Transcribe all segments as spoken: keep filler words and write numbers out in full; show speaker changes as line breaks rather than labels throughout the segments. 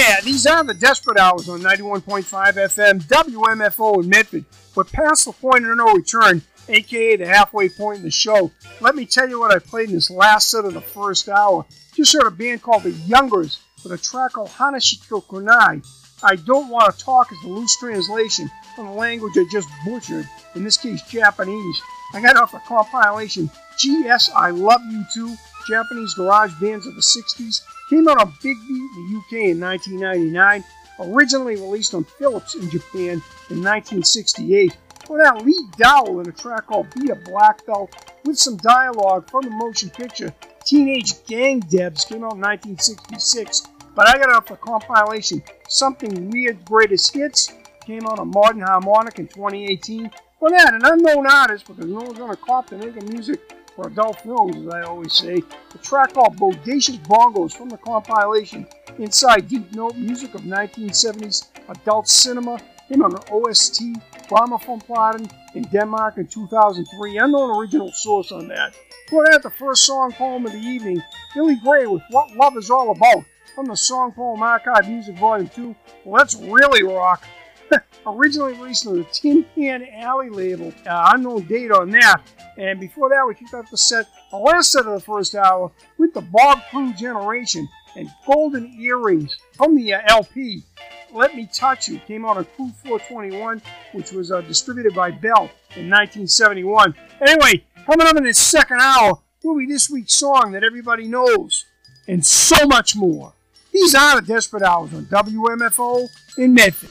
Yeah, these are the Desperate Hours on ninety-one point five F M, W M F O in Medford. We're past the point of no return, a k a the halfway point in the show. Let me tell you what I played in this last set of the first hour. Just heard a band called The Youngers with a track called Hanashiko Kunai. I don't want to talk is the loose translation from the language I just butchered, in this case Japanese. I got off the compilation G S I Love You Too, Japanese garage bands of the sixties. Came out on Big Beat in the U K in nineteen ninety-nine, originally released on Philips in Japan in nineteen sixty-eight. For that, Lee Dowell in a track called Be a Black Belt with some dialogue from the motion picture Teenage Gang Debs came out in nineteen sixty-six. But I got it off the compilation Something Weird Greatest Hits, came out on Modern Harmonic in twenty eighteen. For that, an unknown artist, because no one's going to cop to making music for adult films, as I always say. A track called Bodacious Bongos from the compilation Inside Deep Note, music of nineteen seventies adult cinema. Came on an O S T, Grammofonpladen in Denmark in two thousand three. Unknown original source on that. For that, the first song poem of the evening, Billy Gray with What Love Is All About from the Song Poem Archive Music Volume two. Well, that's really rock. Originally released on the Tin Pan Alley label. Uh, unknown date on that. And before that, we kicked off the set, the last set of the first hour, with the Bob Crew Generation and Golden Earrings from the uh, L P. Let Me Touch You came out on Crew four twenty-one, which was uh, distributed by Bell in nineteen seventy-one. Anyway, coming up in this second hour will be this week's song that everybody knows, and so much more. These are the Desperate Hours on W M F O in Medford.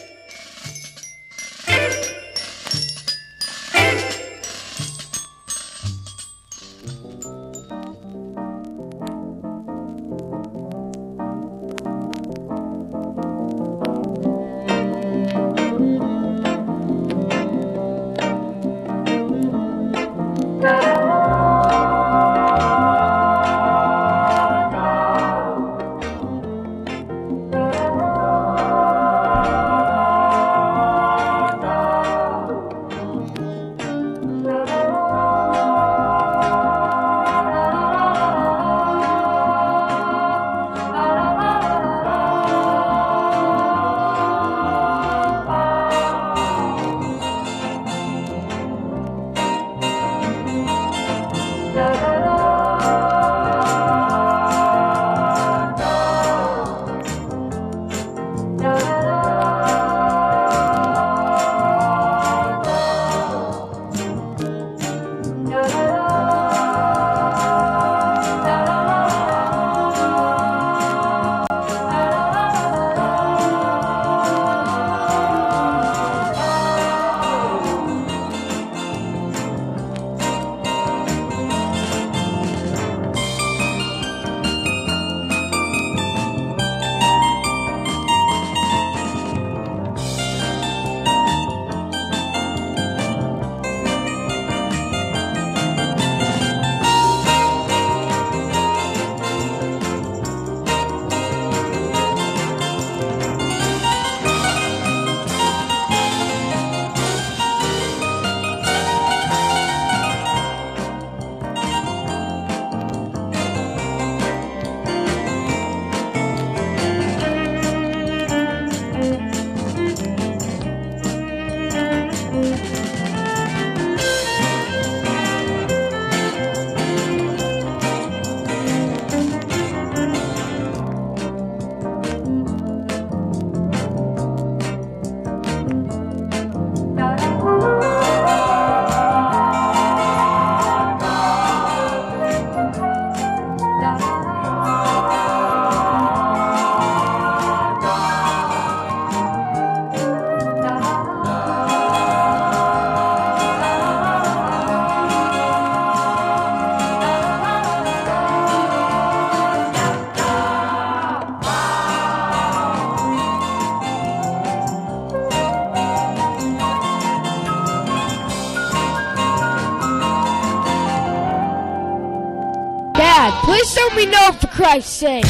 Please let me know, for Christ's sake.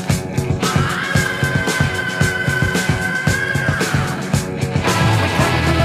We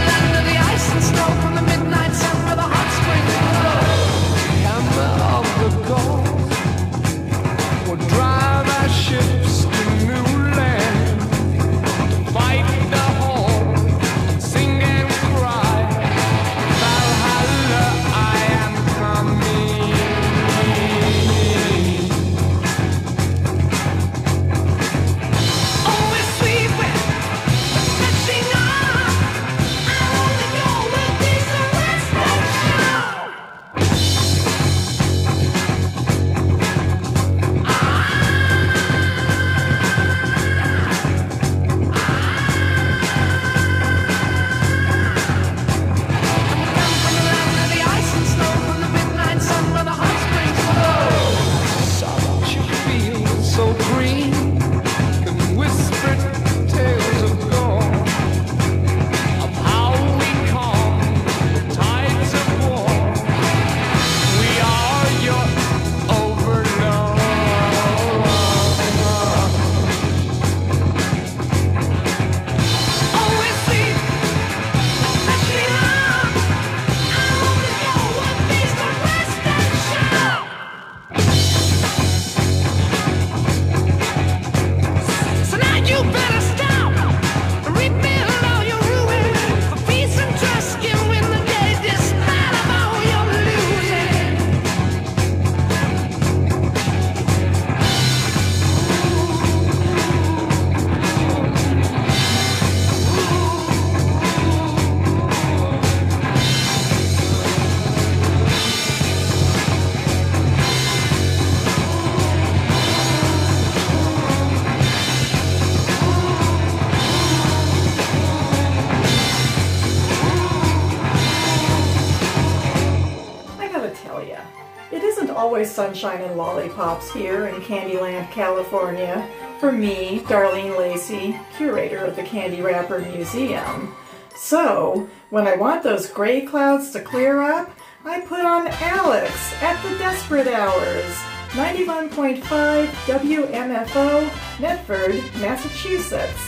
you. It isn't always sunshine and lollipops here in Candyland, California, for me, Darlene Lacey, curator of the Candy Wrapper Museum. So, when I want those gray clouds to clear up, I put on Alex at the Desperate Hours, ninety-one point five W M F O, Medford, Massachusetts.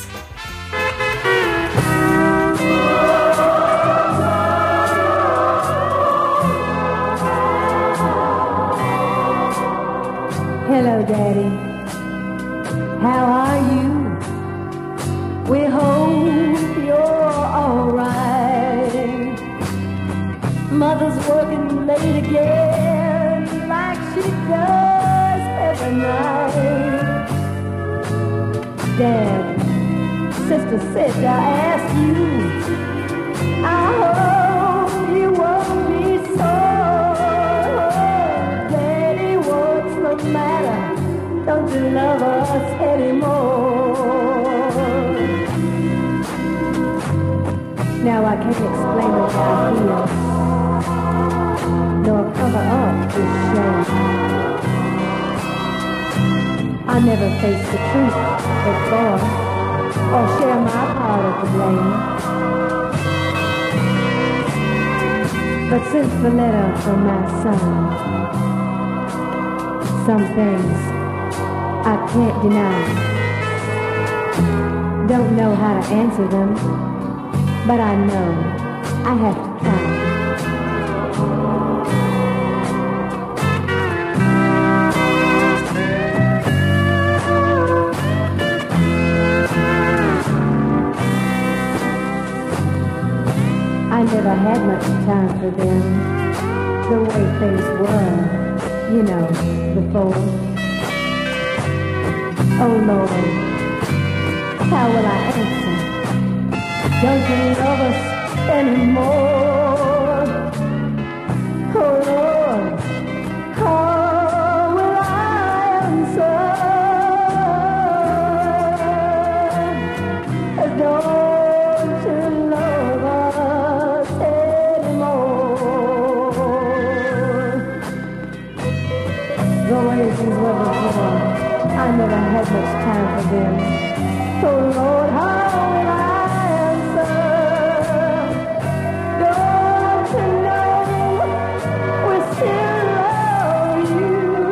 Hello, Daddy. How are you? We hope you're alright. Mother's working late again, like she does every night. Dad, Sister said I asked you. I hope you won't be sore. Daddy, what's the matter? Don't you love us anymore? Now I can't explain what I feel, nor cover up this shame. I never face the truth before, or share my part of the blame. But since the letter from my son, some things I can't deny. Don't know how to answer them, but I know I have to try. I never had much time for them, the way things were, you know, before. Oh Lord, how will I answer? Don't you love us anymore? Oh Lord, how will I answer? Don't you love us anymore? The way things were before, I never had much time for them. So Lord, how will I answer? Don't you know we still love you?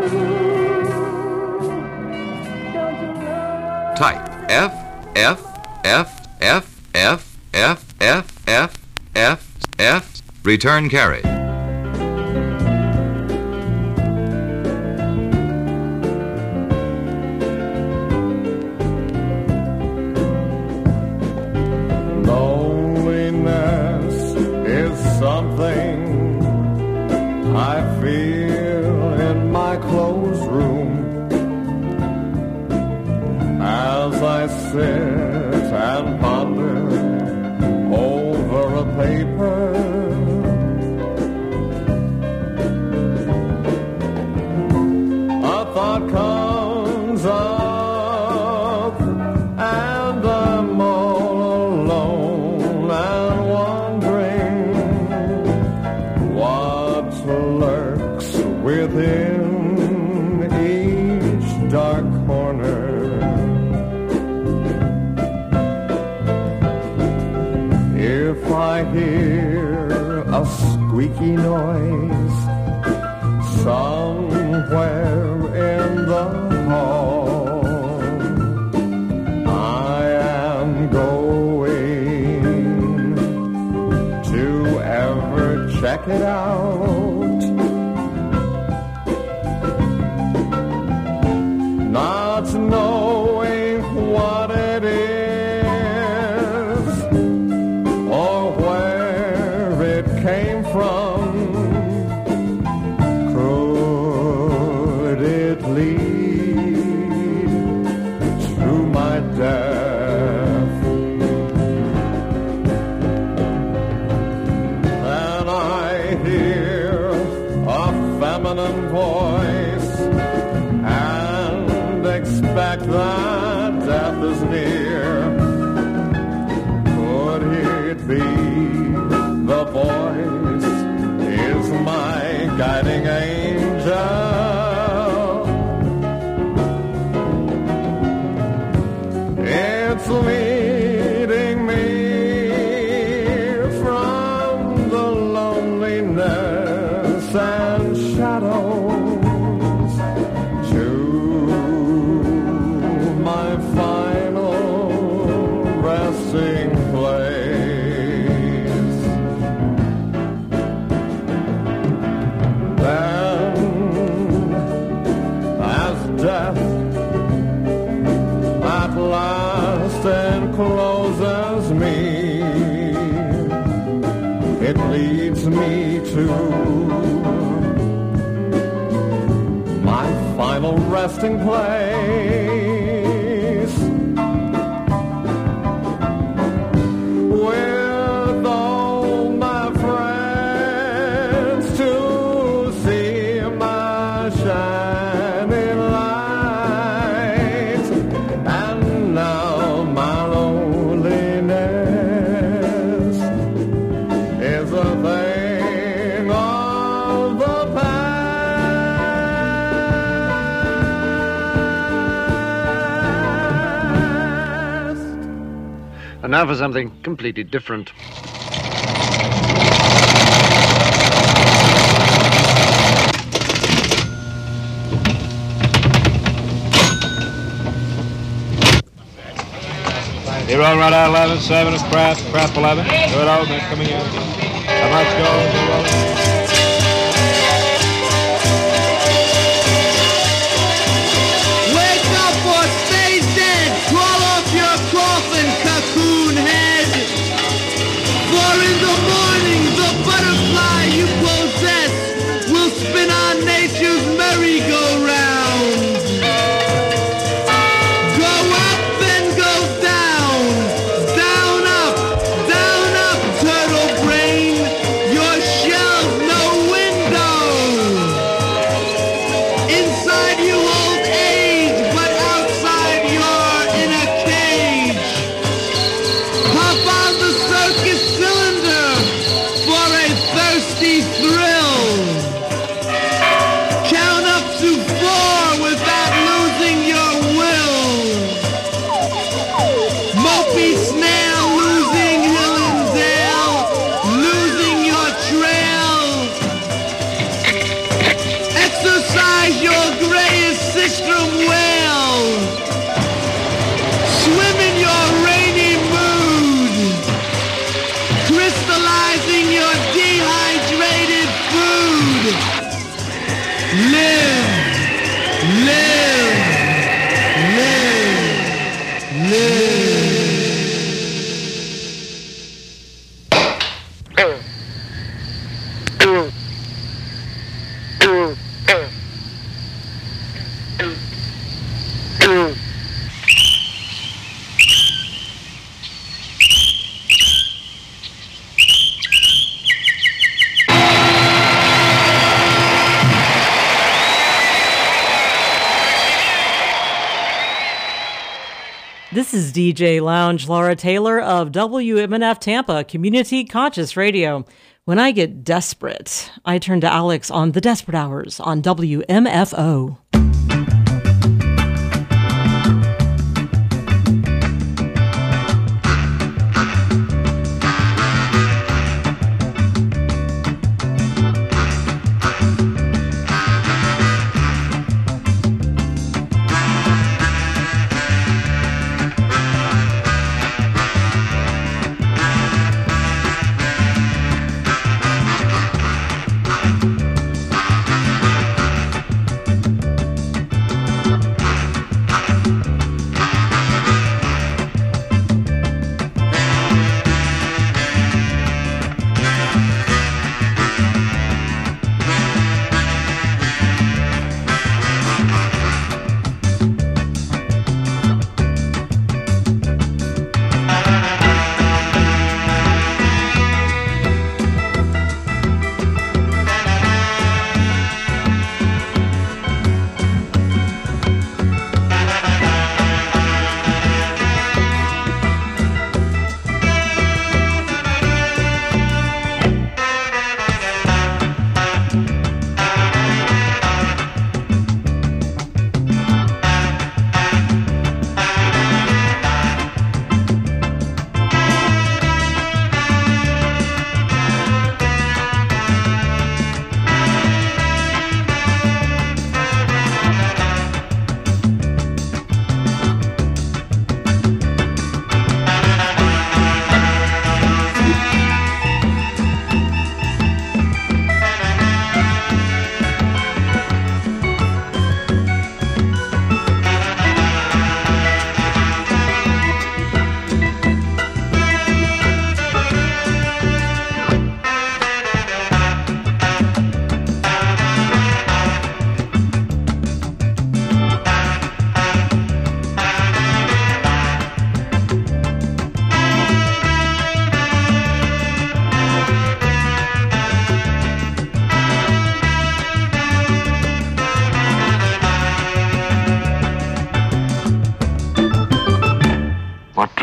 Don't you know?
Type F F F F F F F F F F return carry.
Sit and ponder over a paper. A thought comes up and I'm all alone and wondering what lurks within each dark corner. If I hear a squeaky noise somewhere in the hall, I am going to ever check it out. Not knowing what it is came from, could it lead to my death? And I hear a feminine voice and expect that death is near. Could it be the voice is my guiding angel? to my final resting place, with all my friends to see my shining light. And now my loneliness is a thing of the past.
And now for something completely different.
You're all right out eleven, seven is craft, craft eleven. Good old man coming in. How much gold?
Wake up or stay dead. Crawl off your coffin, cocoon head. For in the morning, the butterfly you possess will spin on nature's merry-go-round. Go up, then go down. Down, up, down, up, turtle brain. Your shell's no window. Inside you old age, but outside you're in a cage. Hop on the circus cylinder for a thirsty thrill. Count up to four without losing your will. Mopey snail losing hill and dale, losing your trail. Exercise your grayest sistrum well. Swim in your rainy mood, crystallizing your dehydrated food. Live, live, live, live.
This is D J Lounge Laura Taylor of W M N F Tampa Community Conscious Radio. When I get desperate, I turn to Alex on The Desperate Hours on W M F O.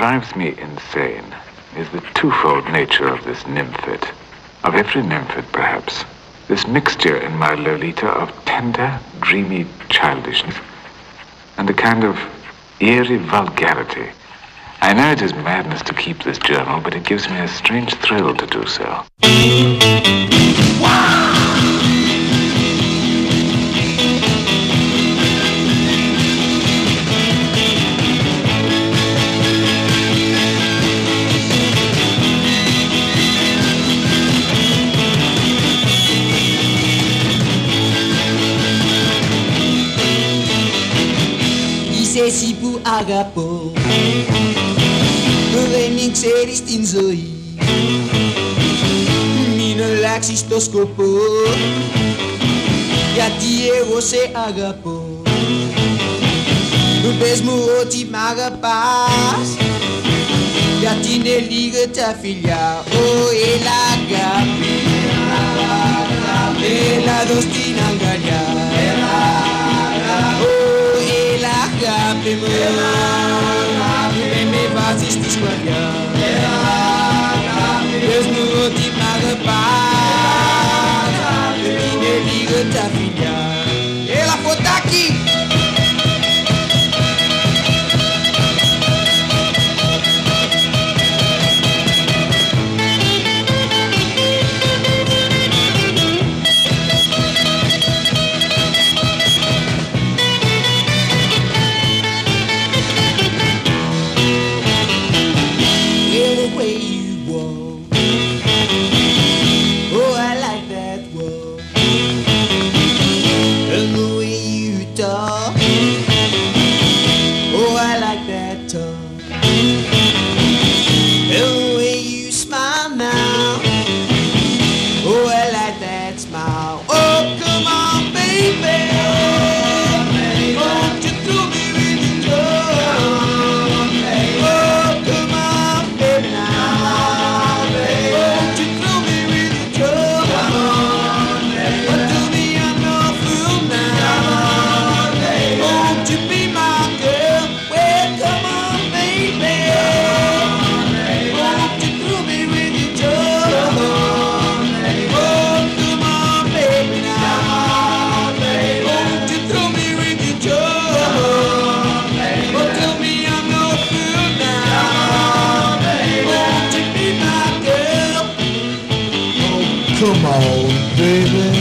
drives me insane is the twofold nature of this nymphid, of every nymphid perhaps. This mixture in my Lolita of tender, dreamy childishness and a kind of eerie vulgarity. I know it is madness to keep this journal, but it gives me a strange thrill to do so.
Si pu agapo remix eris tinzoi Mino laxis to skopo Ya Diego se agapo Besmo oti magapas Ya tine liga ta filia O el agape Ela dos tinangalia Agape mo, agape me basis ti squadra. Desnudo ti magapaz, agape me liga ta filha. Ela foda aqui. Come on, baby.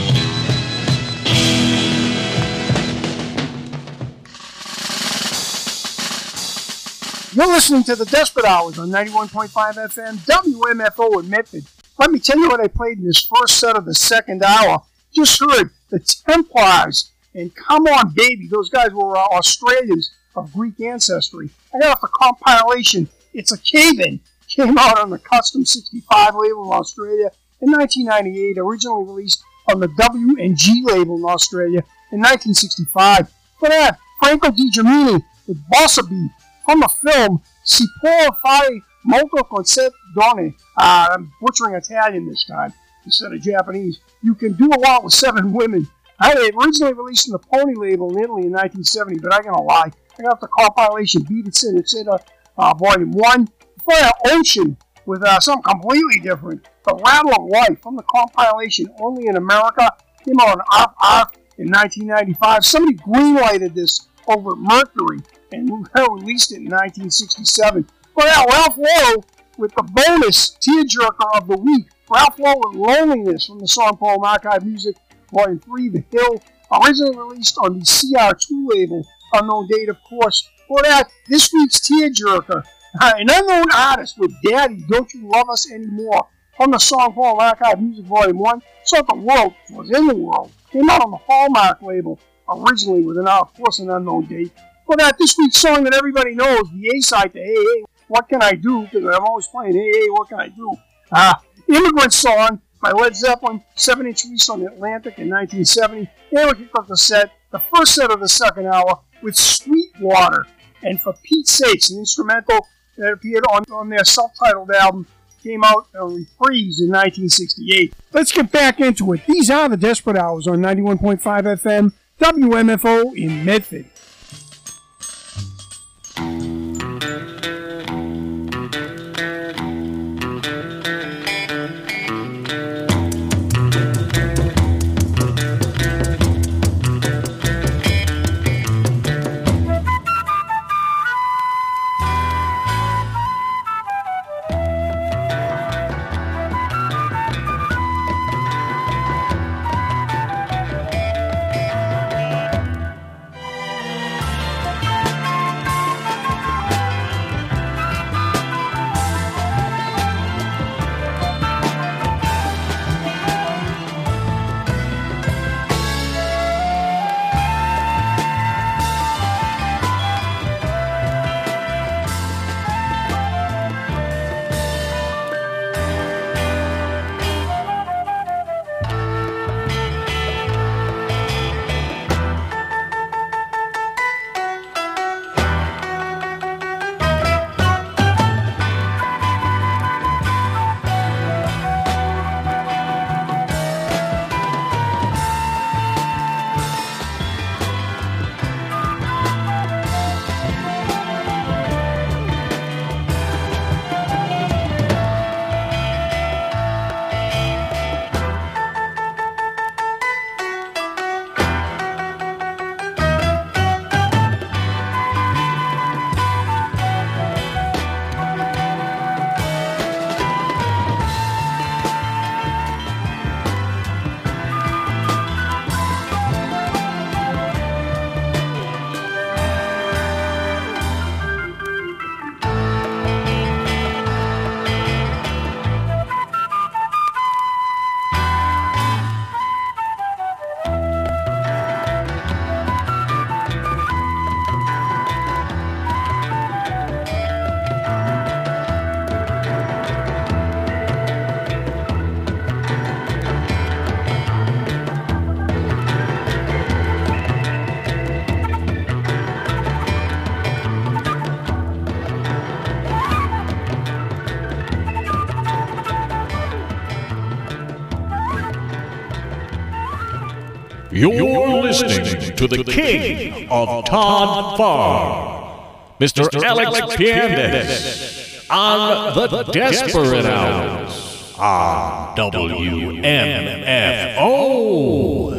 You're listening to the Desperate Hours on ninety-one point five F M, W M F O in Medford. Let me tell you what I played in this first set of the second hour. Just heard the Templars and Come On Baby. Those guys were uh, Australians of Greek ancestry. I got off the compilation It's a Cave-In. Came out on the Custom sixty-five label in Australia in nineteen ninety-eight, originally released on the W and G label in Australia in nineteen sixty-five. For that, Franco Di Gemini with Bossa Beat from the film Si può fare molto con sette donne. Uh, I'm butchering Italian this time instead of Japanese. You can do a lot with seven women. I had it originally released on the Pony label in Italy in nineteen seventy, but I'm going to lie. I got the compilation Beat It Sin. It's in uh, uh, volume one. Before that, Ocean with uh, something completely different. The Rattle of Life from the compilation Only in America. Came out on Arf Arf in nineteen ninety-five. Somebody greenlighted this over at Mercury and released it in nineteen sixty-seven. But now Ralph Lauren with the bonus tearjerker of the week. Ralph Lauren with Loneliness from the Song Poem Archive Music, Volume three, The Hill. Originally released on the C R two label. Unknown date, of course. For that, this week's tearjerker. Uh, an unknown artist with Daddy, Don't You Love Us Anymore, from the Song Poem Archive Music Volume one. So the world was in the world. Came out on the Hallmark label, originally with, an, of course, an unknown date. For that, this week's song that everybody knows, the A-side to Hey Hey, What Can I Do? Because I'm always playing Hey Hey, What Can I Do? Uh, Immigrant Song by Led Zeppelin, seven inch release on the Atlantic in nineteen seventy. And we kicked off the set, the first set of the second hour, with Sweetwater. And For Pete's Sakes, an instrumental that appeared on, on their self-titled album, came out on Reprise in nineteen sixty-eight. Let's get back into it. These are the Desperate Hours on ninety-one point five F M, W M F O in Medford.
You're listening to the king of Todd Farr, Mister Alex Piandes, on the Desperate Hours on W M F O.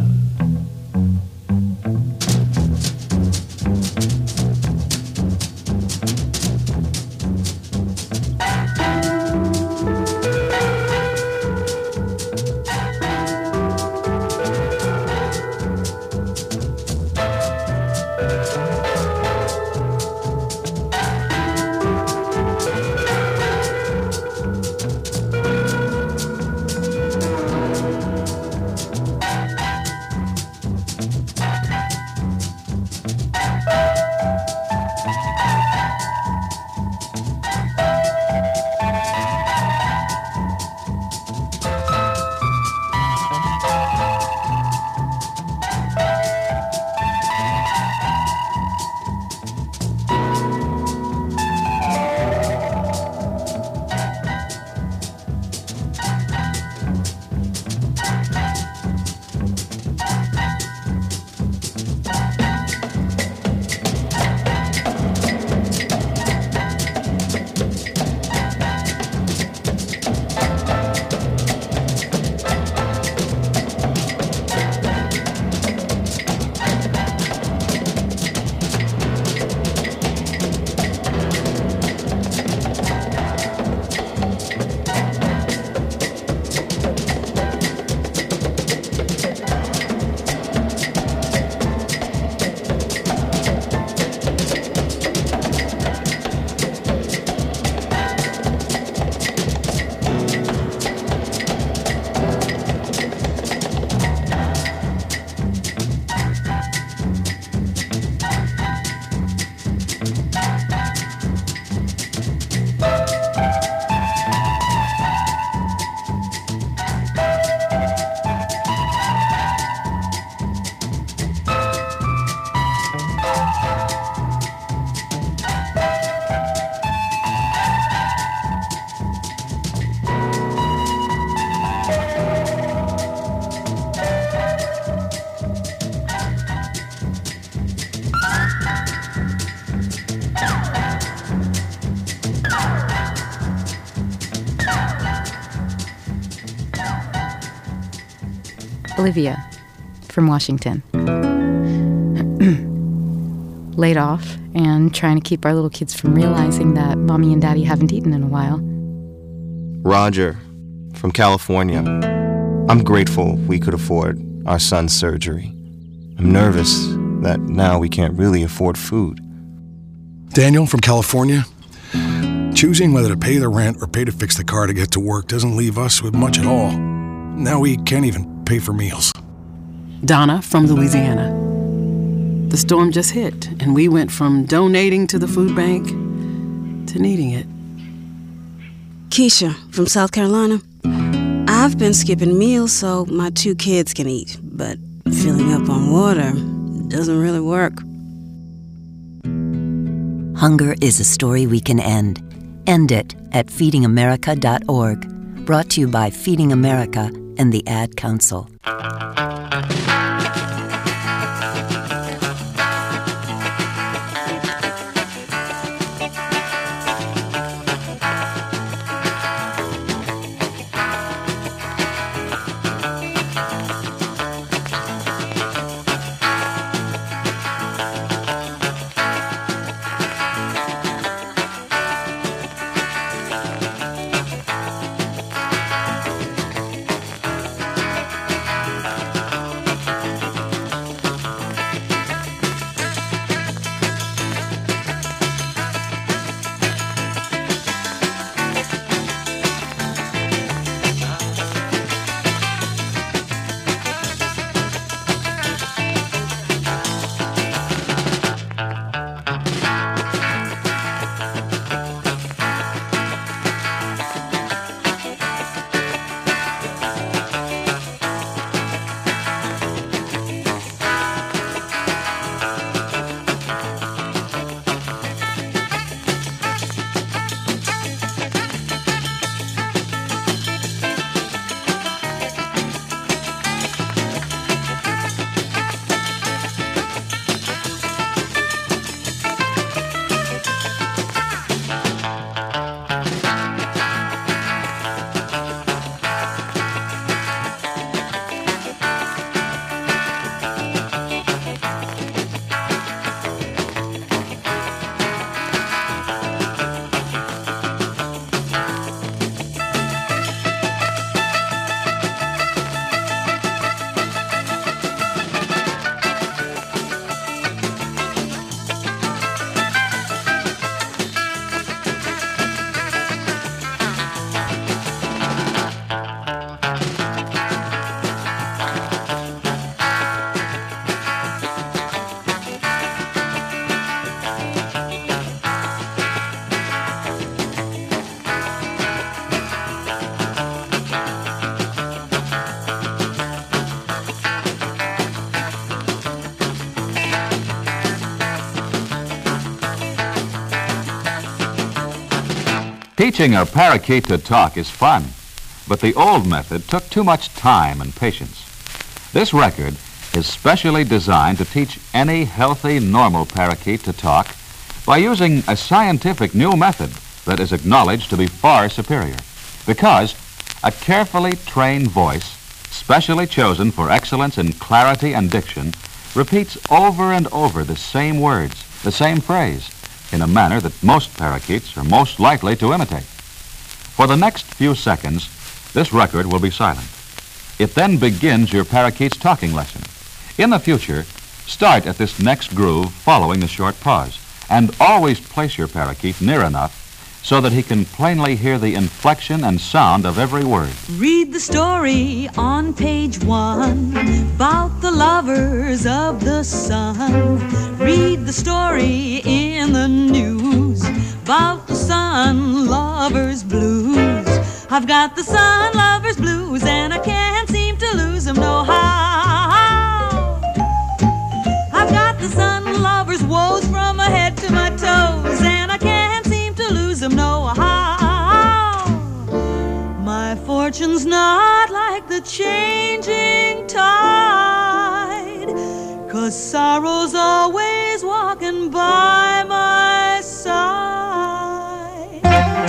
Olivia from Washington. Laid off and trying to keep our little kids from realizing that Mommy and Daddy haven't eaten in a while.
Roger from California. I'm grateful we could afford our son's surgery. I'm nervous that now we can't really afford food.
Daniel from California. Choosing whether to pay the rent or pay to fix the car to get to work doesn't leave us with much at all. Now we can't even pay for meals.
Donna from Louisiana. The storm just hit, and we went from donating to the food bank to needing it.
Keisha from South Carolina. I've been skipping meals so my two kids can eat, but filling up on water doesn't really work.
Hunger is a story we can end. End it at feeding america dot org. Brought to you by Feeding America and the Ad Council.
Teaching a parakeet to talk is fun, but the old method took too much time and patience. This record is specially designed to teach any healthy, normal parakeet to talk by using a scientific new method that is acknowledged to be far superior, because a carefully trained voice, specially chosen for excellence in clarity and diction, repeats over and over the same words, the same phrase, in a manner that most parakeets are most likely to imitate. For the next few seconds, this record will be silent. It then begins your parakeet's talking lesson. In the future, start at this next groove following the short pause, and always place your parakeet near enough so that he can plainly hear the inflection and sound of every word.
Read the story on page one about the lovers of the sun. Read the story in the news about the sun lovers blues. I've got the sun lovers blues and I can't seem to lose them no how. I've got the sun lovers woes from my head to my toes and I can't seem to lose them no how. My fortune's not like the changing tide, 'cause sorrow's always walking by my side.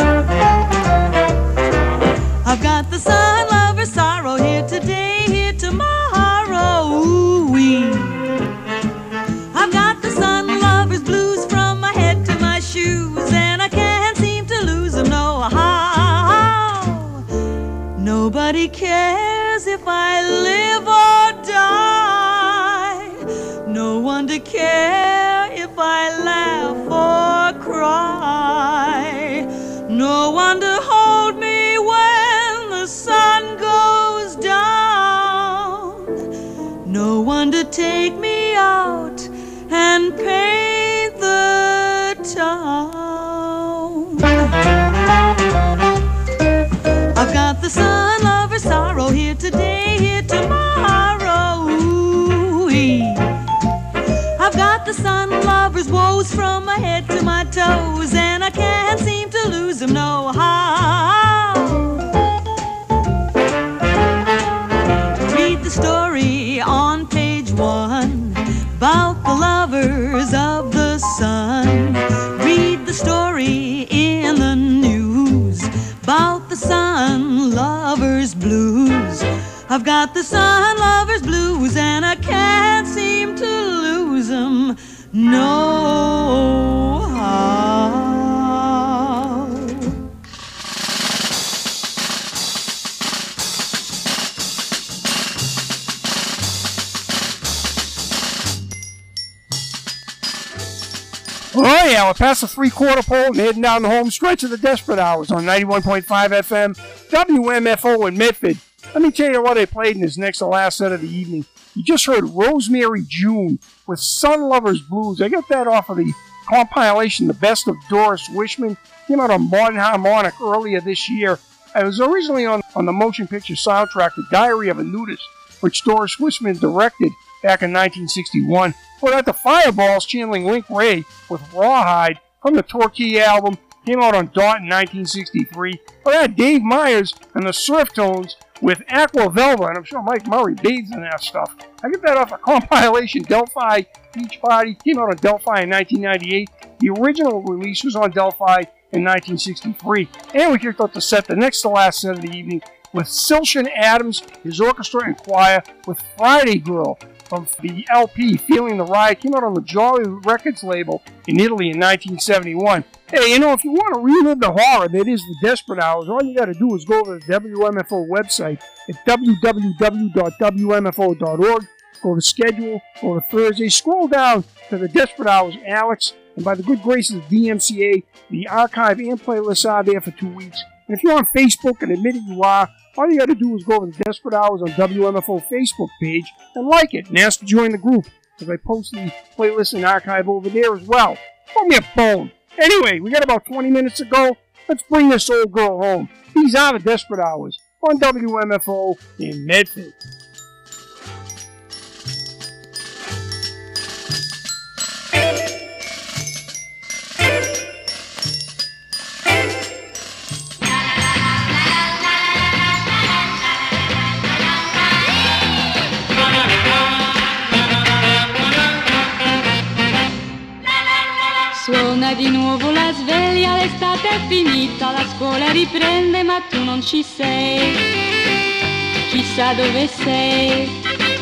I've got the sun lover's sorrow here today, here tomorrow, ooh-wee. I've got the sun lover's blues from my head to my shoes, and I can't seem to lose them no how. Nobody cares if I live or die. No one to care if I laugh or cry. No one to hold me when the sun goes down. No one to take me out and paint the town. I've got the sun lover's sorrow here today, here tomorrow, ooh-wee. I've got the sun lover's woes from my head to my toes, and I can't seem to lose them no how. Read the story on page one about the lovers of the sun. Read the story in the news about the sun lovers blues. I've got the sun lovers blues and I can't seem to lose them no how.
Oh yeah, we're past the three-quarter pole and heading down the home stretch of the Desperate Hours on ninety-one point five F M, W M F O in Medford. Let me tell you what I played in this next to last set of the evening. You just heard Rosemary June with Sun Lovers Blues. I got that off of the compilation, The Best of Doris Wishman. Came out on Modern Harmonic earlier this year. It was originally on, on the motion picture soundtrack, The Diary of a Nudist, which Doris Wishman directed back in nineteen sixty-one. Well, at the Fireballs channeling Link Ray with Rawhide from the Torquay album. Came out on Dot in nineteen sixty-three. Well, that Dave Myers and the Surf Tones with Aqua Velva, and I'm sure Mike Murray bathes in that stuff. I get that off a compilation, Delphi Beach Party. Came out on Delphi in nineteen ninety-eight. The original release was on Delphi in nineteen sixty-three. And we kicked off the set, the next to last set of the evening, with Silshan Adams, his orchestra and choir, with Friday Girl from the L P Feeling the Ride. Came out on the Jolly Records label in Italy in nineteen seventy-one. Hey, you know, if you want to relive the horror that is the Desperate Hours, all you got to do is go to the W M F O website at w w w dot w m f o dot org. Go to schedule, go to Thursday, scroll down to the Desperate Hours Alex, and by the good graces of D M C A, the archive and playlists are there for two weeks. And if you're on Facebook, and admitted you are, all you got to do is go to the Desperate Hours on W M F O Facebook page and like it and ask to join the group, because I post the playlist and archive over there as well. Throw me a bone. Anyway, we got about twenty minutes to go. Let's bring this old girl home. These are the Desperate Hours on W M F O in Medford.
Suona di nuovo la sveglia, l'estate è finita, la scuola riprende ma tu non ci sei. Chissà dove sei.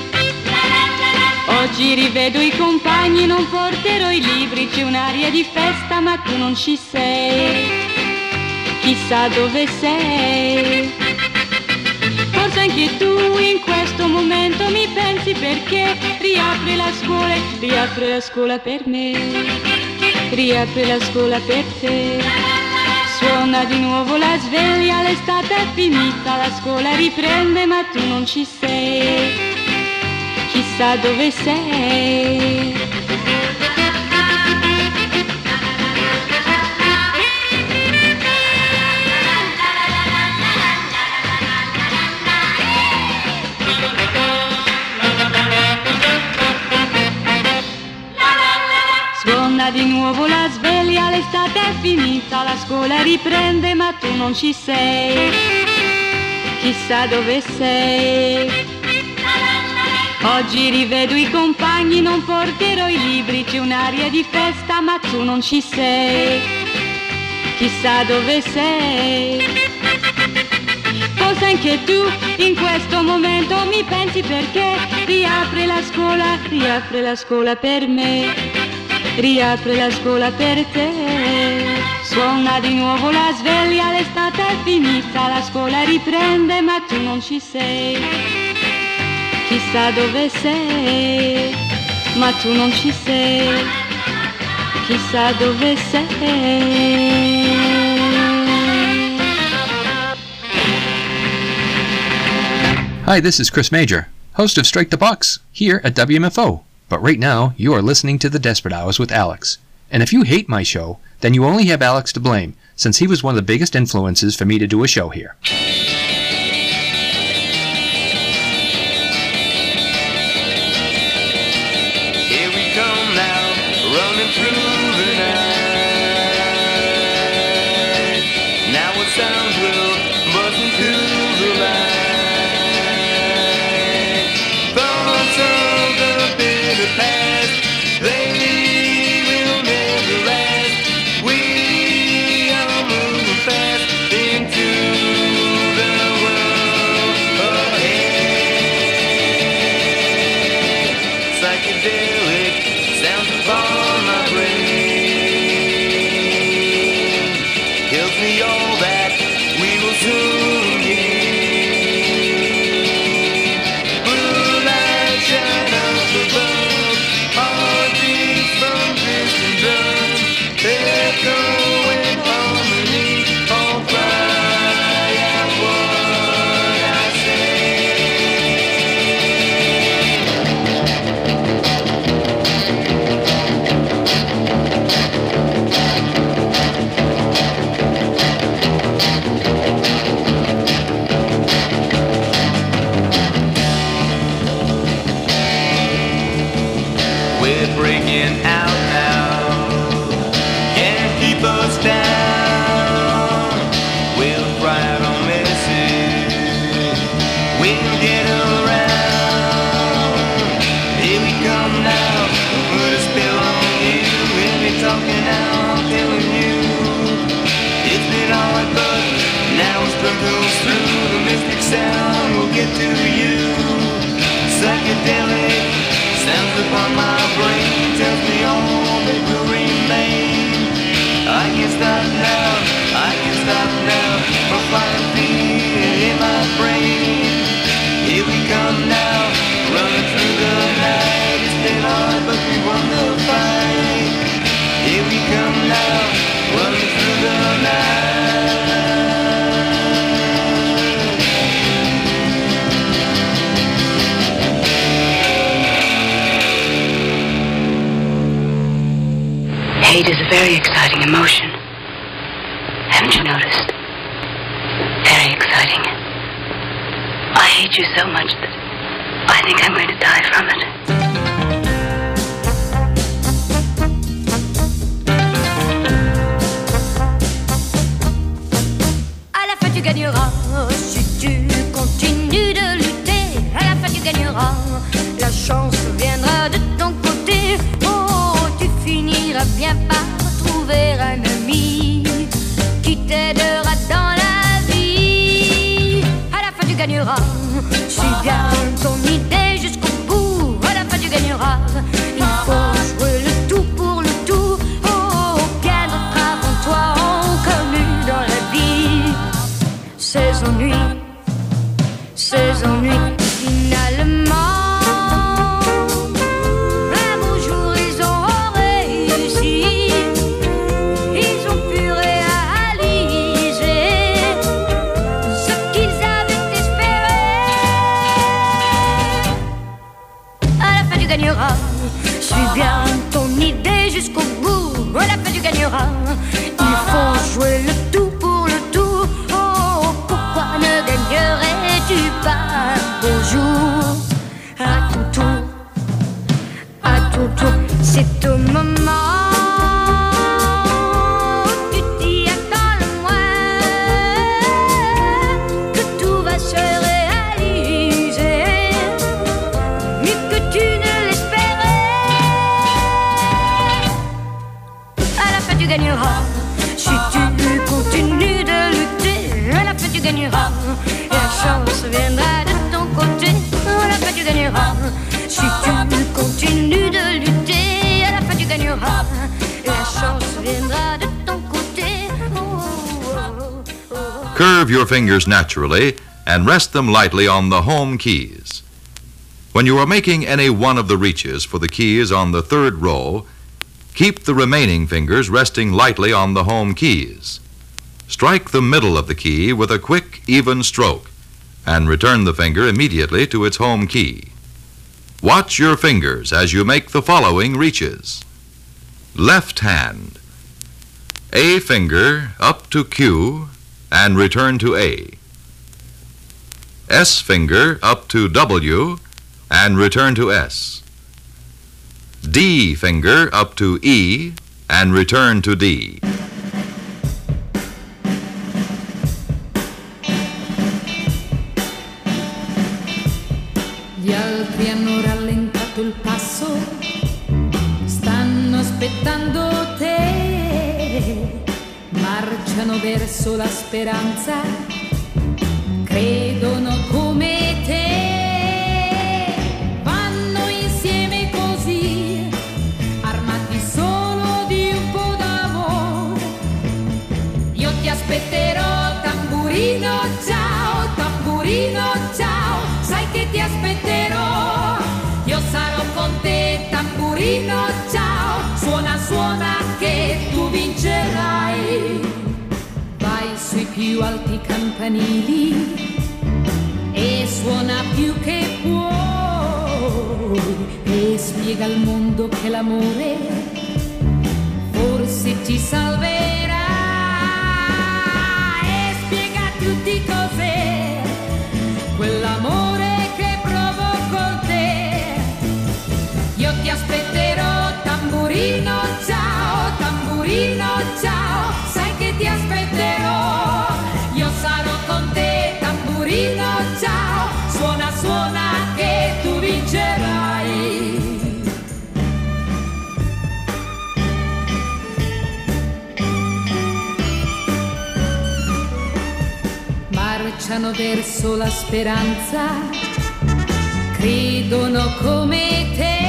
Oggi rivedo i compagni, non porterò i libri, c'è un'aria di festa ma tu non ci sei. Chissà dove sei. Forse anche tu in questo momento mi pensi perché riapri la scuola, riapri la scuola per me, riapri la scuola per te. Suona di nuovo la sveglia, l'estate è finita, la scuola riprende ma tu non ci sei. Chissà dove sei. Suona di nuovo la sveglia, l'estate è finita, la scuola riprende ma tu non ci sei. Chissà dove sei. Oggi rivedo i compagni, non porterò i libri, c'è un'aria di festa ma tu non ci sei. Chissà dove sei. Forse anche tu in questo momento mi pensi perché riapri la scuola, riapri la scuola per me, riapri la scuola per te. Suona di nuovo la sveglia, l'estate è finita, la scuola riprende ma tu non ci sei. Chissà dove sei, ma tu non ci sei. Chissà dove sei.
Hi, this is Chris Major, host of Strike the Box, here at W M F O. But right now, you are listening to The Desperate Hours with Alex. And if you hate my show, then you only have Alex to blame, since he was one of the biggest influences for me to do a show here.
Here we come now, running through the night. Now what sounds will buzz into the light. Thoughts of the bitter past, they will never last. We are moving fast into the world ahead. Psychedelic sounds upon my brain, tells me all that we will soon gain. Blue light shine up above, heartbeats from distant drums, echo in harmony, all cry out what I say. We're breaking out now, can't keep us down. We'll ride on message, we'll get around. Here we come now, put a spell on you. We'll be talking now, I'm telling you. It's been hard, but now it struggles through. The mystic sound will get to you. Psychedelic sounds upon my brain, tells me all that will remain. I can't stop now, I can't stop now, from flying fear in my brain. Here we come now, running through the night. It's been hard, but we won the fight. Here we come now, running through the night.
Hate is a very exciting emotion. Haven't you noticed? Very exciting. I hate you so much that I think I'm going to die from it.
À la fin tu gagneras si tu continues de lutter. À la fin tu gagneras, la chance viendra de ton côté. Oh, tu finiras bien par trouver gagneras. Je suis bien ton idée jusqu'au bout. À la fin tu gagneras. Il faut jouer le tout pour le tout. Oh, aucun autre avant toi ont connu dans la vie ces ennuis, ces ennuis finalement. Un beau jour ils ont réussi. Ils ont pu réaliser ce qu'ils avaient espéré. À la fin tu gagneras. Suis bien ton idée jusqu'au bout. À la fin tu gagneras. Il faut jouer le tout pour le tout. Oh, pourquoi ne gagnerais-tu pas un beau jour? À ton tour, à ton tour, c'est au moment où tu t'y attends le moins que tout va se réaliser, mieux que tu ne l'espérais. À la fin tu gagneras. Si tu continues de lutter, à la fin tu gagneras. Et la chance viendra de ton côté. À la fin tu gagneras. Si tu continues de lutter, à la fin tu gagneras. Et la chance viendra de ton côté. Oh, oh, oh, oh.
Curve your fingers naturally and rest them lightly on the home keys. When you are making any one of the reaches for the keys on the third row, keep the remaining fingers resting lightly on the home keys. Strike the middle of the key with a quick, even stroke, and return the finger immediately to its home key. Watch your fingers as you make the following reaches. Left hand. A finger up to Q and return to A. S finger up to W and return to S. D finger up to E and return to D.
Gli altri hanno rallentato il passo, stanno aspettando te, marciano verso la speranza, credono come te, vanno insieme così, armati solo di un po' d'amore. Io ti aspetterò, tamburino, ciao, tamburino, ciao, sai che ti aspetterò, io sarò con te, tamburino, ciao, suona, suona che tu vincerai. Vai sui più alti campanili e suona più che puoi e spiega al mondo che l'amore forse ti salverà e spiega a tutti cos'è quell'amore che provo con te. Io ti aspetterò, tamburino, ciao, tamburino, ciao, sai che ti aspetterò, io sarò con te, tamburino, ciao, suona, suona che tu vincerai. Marciano verso la speranza, credono come te,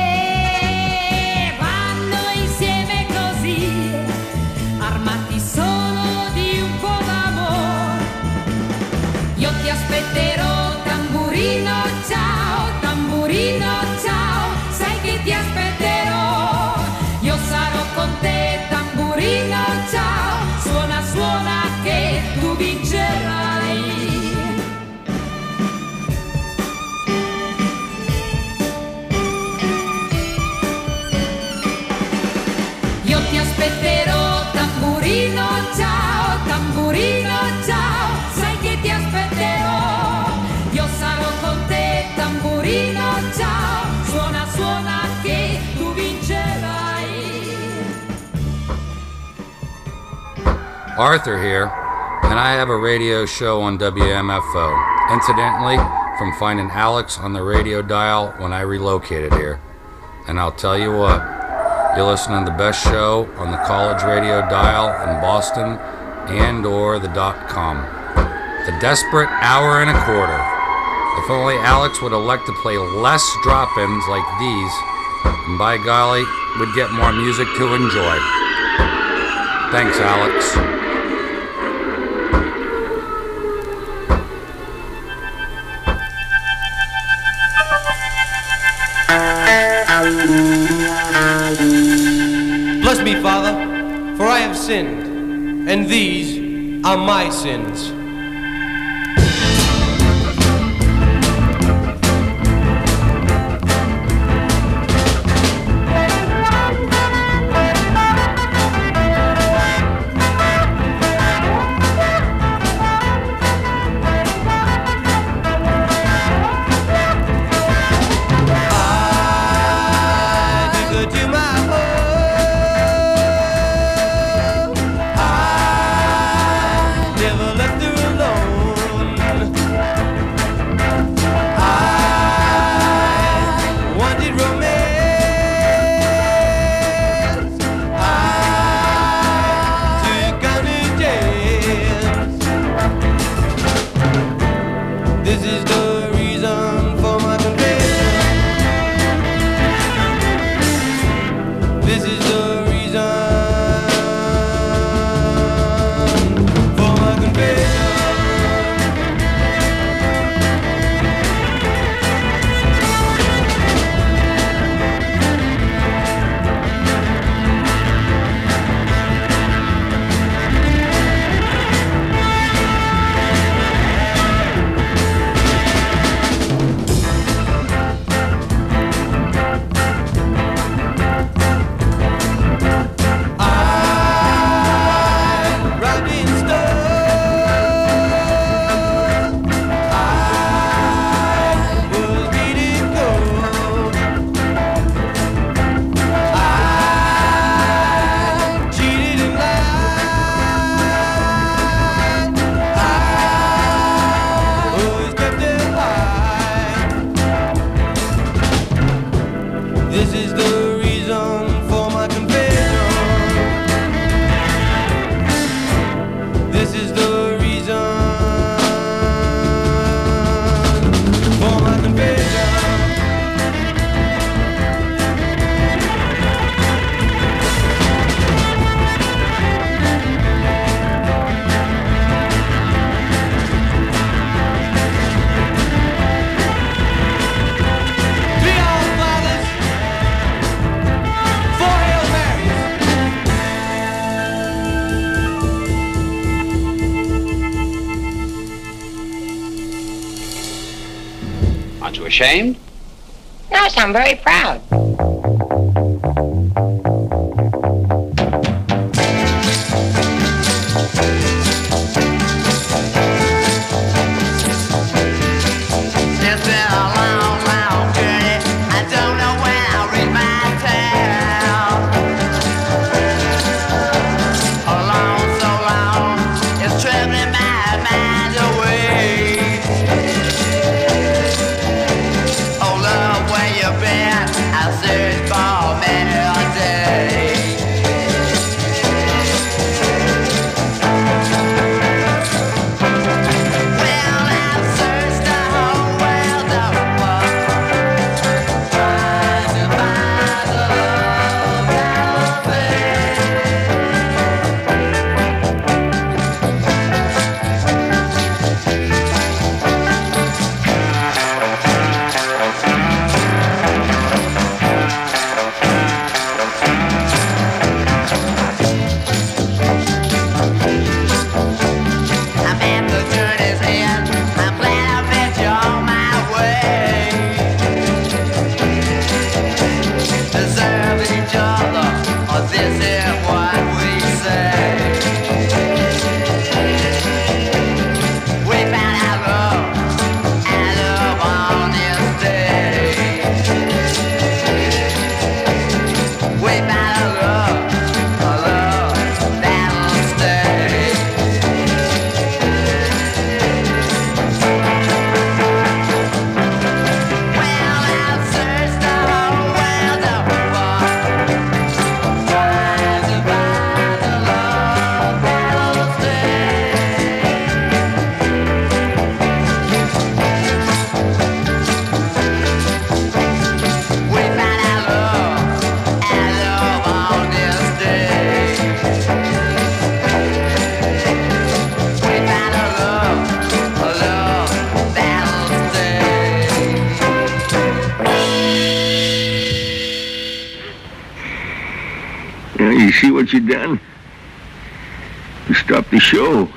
vanno insieme così, armati solo di un po' d'amore. Io ti aspetterò, tamburino, ciao, tamburino, ciao, sai che ti aspetterò, io sarò con te, tamburino, ciao, suona, suona che tu vincerai. Io ti aspetterò, tamburino, ciao, tamburino, ciao, sai che ti aspetterò, io sarò con te, tamburino, ciao, suona, suona che tu vincerai.
Arthur here, and I have a radio show on W M F O, incidentally from finding Alex on the radio dial when I relocated here. And I'll tell you what, you're listening to the best show on the college radio dial in Boston and or the dot com. The Desperate Hour and a Quarter. If only Alex would elect to play less drop-ins like these, and by golly, we'd get more music to enjoy. Thanks, Alex.
Bless me, Father, for I have sinned, and these are my sins.
Aren't you ashamed?
Yes, I'm very proud.
see what you done? You stopped the show.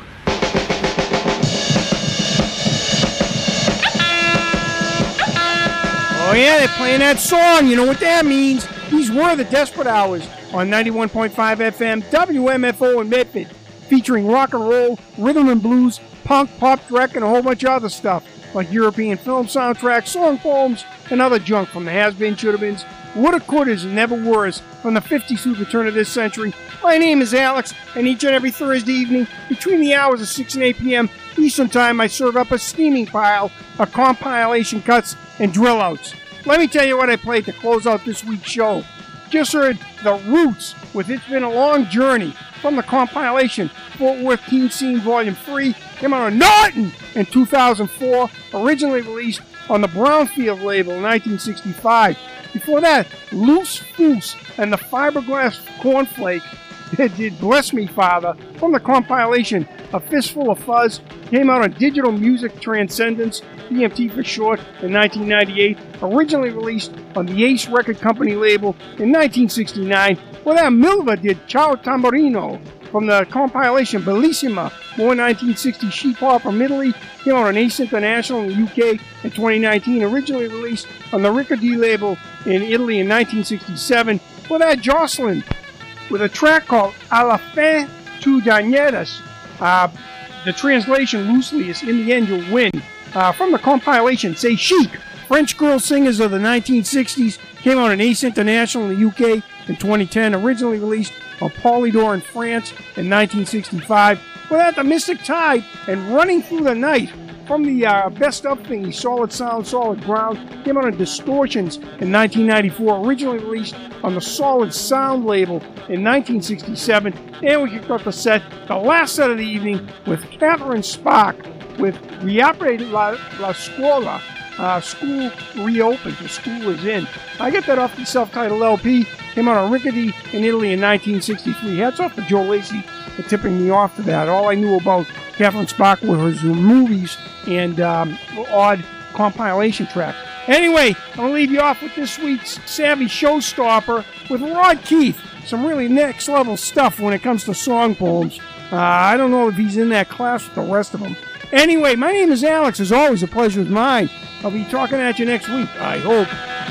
Oh yeah, they're playing that song. You know what that means. These were the Desperate Hours on ninety-one point five F M W M F O in Medford, featuring rock and roll, rhythm and blues, punk, pop, dreck, and a whole bunch of other stuff, like European film soundtracks, song poems, and other junk from the has-been, should-have-beens, woulda, couldas, and never were's from the fifties through the turn of this century. My name is Alex, and each and every Thursday evening, between the hours of six and eight p.m. Eastern Time, I serve up a steaming pile of compilation cuts and drill outs. Let me tell you what I played to close out this week's show. Just heard The Roots with It's Been a Long Journey from the compilation Fort Worth Teen Scene Volume three. Came out on Norton in two thousand four, originally released on the Brownfield label in nineteen sixty-five. Before that, Loose Foose and the Fiberglass Cornflake did Bless Me Father from the compilation A Fistful of Fuzz. Came out on Digital Music Transcendence, D M T for short, in nineteen ninety-eight. Originally released on the Ace Record Company label in nineteen sixty-nine. Well, that Milva did Ciao Tamburino from the compilation Bellissima, more nineteen sixty sheet pop from Italy. Came out on Ace International in the U K in twenty nineteen. Originally released on the Riccardi label in Italy in nineteen sixty-seven. Well, that Jocelyn with a track called A la fin tu gagneras. Uh, the translation loosely is In the End You'll Win. Uh, from the compilation C'est Chic, French girl singers of the nineteen sixties. Came out on Ace International in the U K in twenty ten. Originally released on Polydor in France in nineteen sixty-five. Well, at the Mystic Tide and Running Through the Night from the uh, Best Of thingy, Solid Sound, Solid Ground. Came out on Distortions in nineteen ninety-four. Originally released on the Solid Sound label in nineteen sixty-seven. And we kicked off the set, the last set of the evening, with Catherine Spark with Riapre la, la Scuola. Uh, school reopened, the school is in. I get that off the self-titled L P. Came out on Riccardi in Italy in nineteen sixty-three. Hats off to Joe Lacey for tipping me off to that. All I knew about Catherine Spark were her movies and um, odd compilation tracks. Anyway, I'm going to leave you off with this week's Savvy Showstopper with Rod Keefe. Some really next-level stuff when it comes to song poems. Uh, I don't know if he's in that class with the rest of them. Anyway, my name is Alex. As always, a pleasure is mine. I'll be talking at you next week, I hope.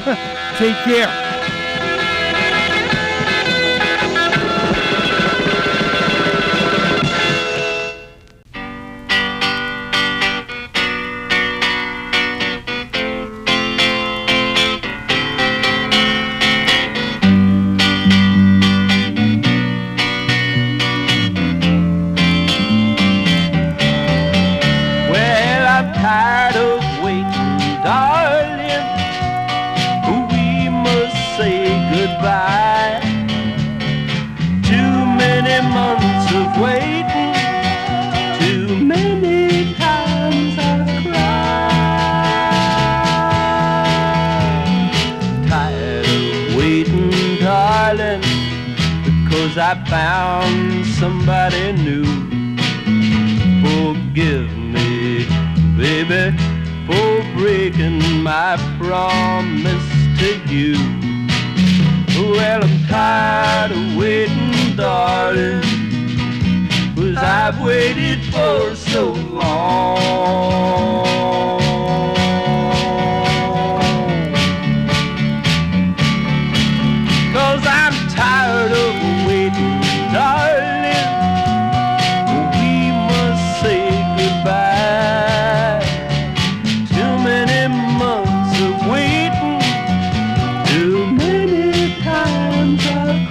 Take care.
I found somebody new. Forgive me, baby, for breaking my promise to you. Well, I'm tired of waiting, darling, 'cause I've waited for so long. 'Cause I'm tired of waiting, darling, we must say goodbye. Too many months of waiting, too many times I've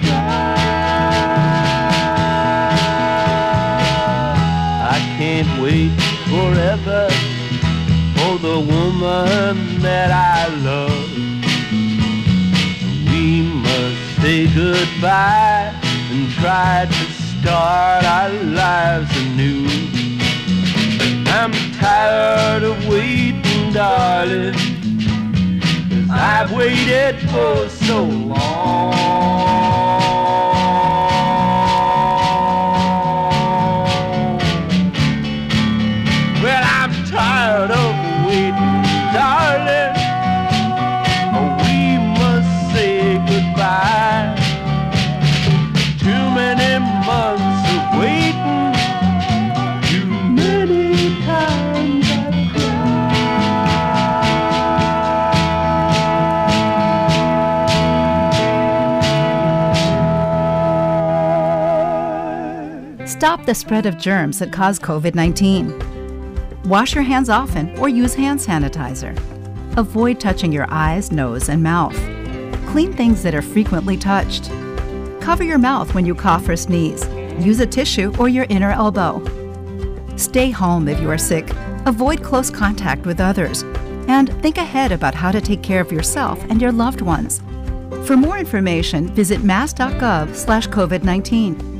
cried. I can't wait forever for the woman that I love. We must say goodbye and try to start our lives anew. I'm tired of waiting, darling, 'cause I've waited for so long. Well, I'm tired of waiting, darling, we must say goodbye. Too
Stop the spread of germs that cause COVID nineteen. Wash your hands often or use hand sanitizer. Avoid touching your eyes, nose, and mouth. Clean things that are frequently touched. Cover your mouth when you cough or sneeze. Use a tissue or your inner elbow. Stay home if you are sick. Avoid close contact with others. And think ahead about how to take care of yourself and your loved ones. For more information, visit mass dot gov slash COVID nineteen.